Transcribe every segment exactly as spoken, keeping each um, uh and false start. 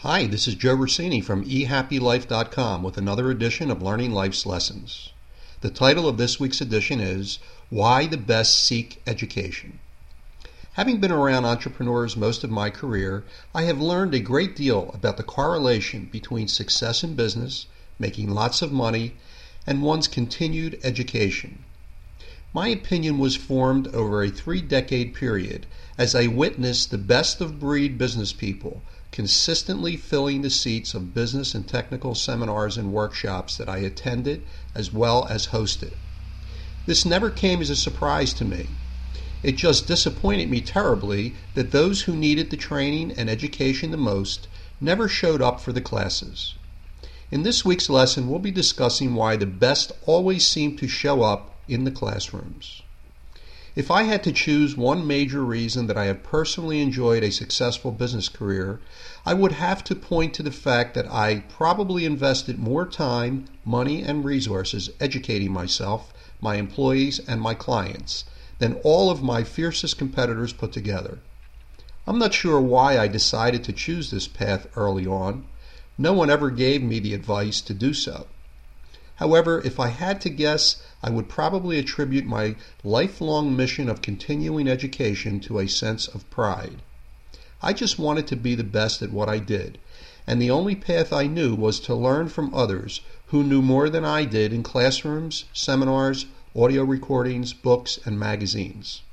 Hi, this is Joe Rossini from e happy life dot com with another edition of Learning Life's Lessons. The title of this week's edition is Why the Best Seek Education. Having been around entrepreneurs most of my career, I have learned a great deal about the correlation between success in business, making lots of money, and one's continued education. My opinion was formed over a three-decade period as I witnessed the best-of-breed business people consistently filling the seats of business and technical seminars and workshops that I attended as well as hosted. This never came as a surprise to me. It just disappointed me terribly that those who needed the training and education the most never showed up for the classes. In this week's lesson, we'll be discussing why the best always seem to show up in the classrooms. If I had to choose one major reason that I have personally enjoyed a successful business career, I would have to point to the fact that I probably invested more time, money, and resources educating myself, my employees, and my clients than all of my fiercest competitors put together. I'm not sure why I decided to choose this path early on. No one ever gave me the advice to do so. However, if I had to guess, I would probably attribute my lifelong mission of continuing education to a sense of pride. I just wanted to be the best at what I did, and the only path I knew was to learn from others who knew more than I did in classrooms, seminars, audio recordings, books, and magazines.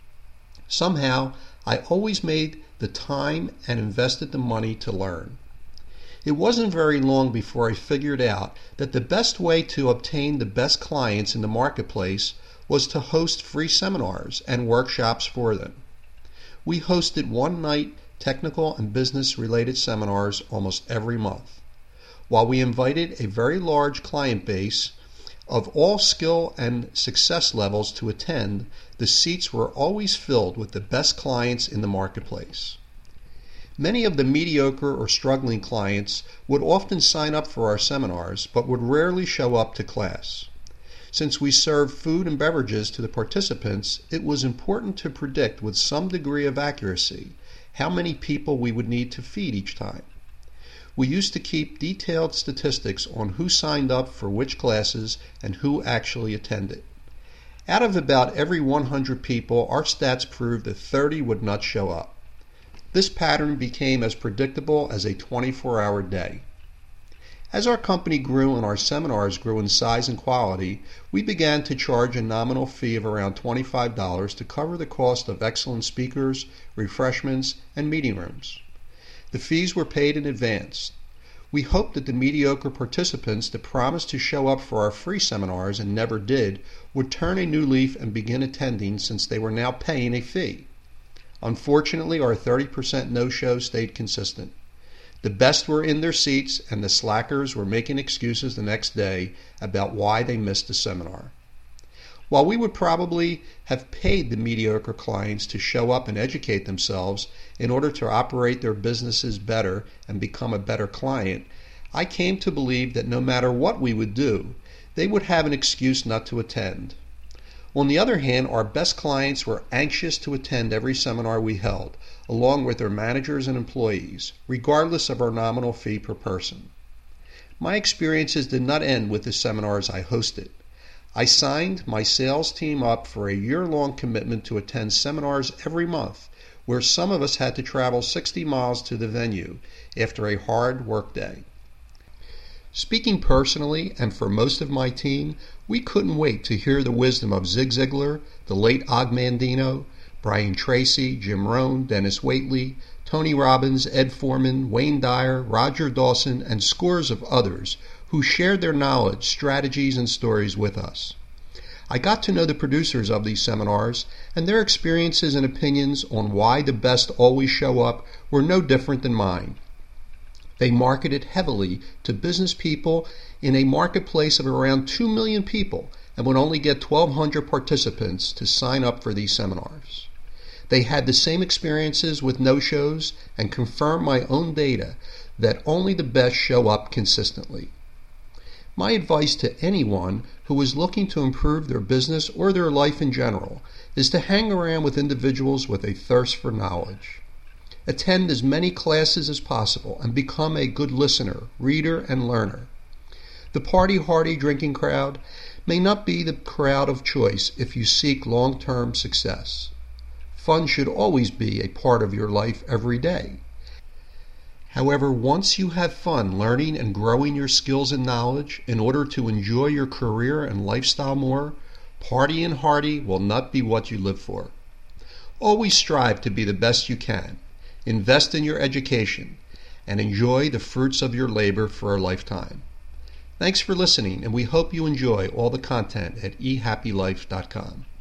Somehow, I always made the time and invested the money to learn. It wasn't very long before I figured out that the best way to obtain the best clients in the marketplace was to host free seminars and workshops for them. We hosted one-night technical and business-related seminars almost every month. While we invited a very large client base of all skill and success levels to attend, the seats were always filled with the best clients in the marketplace. Many of the mediocre or struggling clients would often sign up for our seminars, but would rarely show up to class. Since we served food and beverages to the participants, it was important to predict with some degree of accuracy how many people we would need to feed each time. We used to keep detailed statistics on who signed up for which classes and who actually attended. Out of about every one hundred people, our stats proved that thirty would not show up. This pattern became as predictable as a twenty-four hour day. As our company grew and our seminars grew in size and quality, we began to charge a nominal fee of around twenty-five dollars to cover the cost of excellent speakers, refreshments, and meeting rooms. The fees were paid in advance. We hoped that the mediocre participants that promised to show up for our free seminars and never did would turn a new leaf and begin attending, since they were now paying a fee. Unfortunately, our thirty percent no-show stayed consistent. The best were in their seats, and the slackers were making excuses the next day about why they missed the seminar. While we would probably have paid the mediocre clients to show up and educate themselves in order to operate their businesses better and become a better client, I came to believe that no matter what we would do, they would have an excuse not to attend. On the other hand, our best clients were anxious to attend every seminar we held, along with their managers and employees, regardless of our nominal fee per person. My experiences did not end with the seminars I hosted. I signed my sales team up for a year-long commitment to attend seminars every month, where some of us had to travel sixty miles to the venue after a hard workday. Speaking personally, and for most of my team, we couldn't wait to hear the wisdom of Zig Ziglar, the late Og Mandino, Brian Tracy, Jim Rohn, Dennis Waitley, Tony Robbins, Ed Foreman, Wayne Dyer, Roger Dawson, and scores of others who shared their knowledge, strategies, and stories with us. I got to know the producers of these seminars, and their experiences and opinions on why the best always show up were no different than mine. They marketed heavily to business people in a marketplace of around two million people and would only get twelve hundred participants to sign up for these seminars. They had the same experiences with no-shows and confirmed my own data that only the best show up consistently. My advice to anyone who is looking to improve their business or their life in general is to hang around with individuals with a thirst for knowledge. Attend as many classes as possible and become a good listener, reader, and learner. The party-hardy drinking crowd may not be the crowd of choice if you seek long-term success. Fun should always be a part of your life every day. However, once you have fun learning and growing your skills and knowledge in order to enjoy your career and lifestyle more, partying hardy will not be what you live for. Always strive to be the best you can. Invest in your education and enjoy the fruits of your labor for a lifetime. Thanks for listening, and we hope you enjoy all the content at e happy life dot com.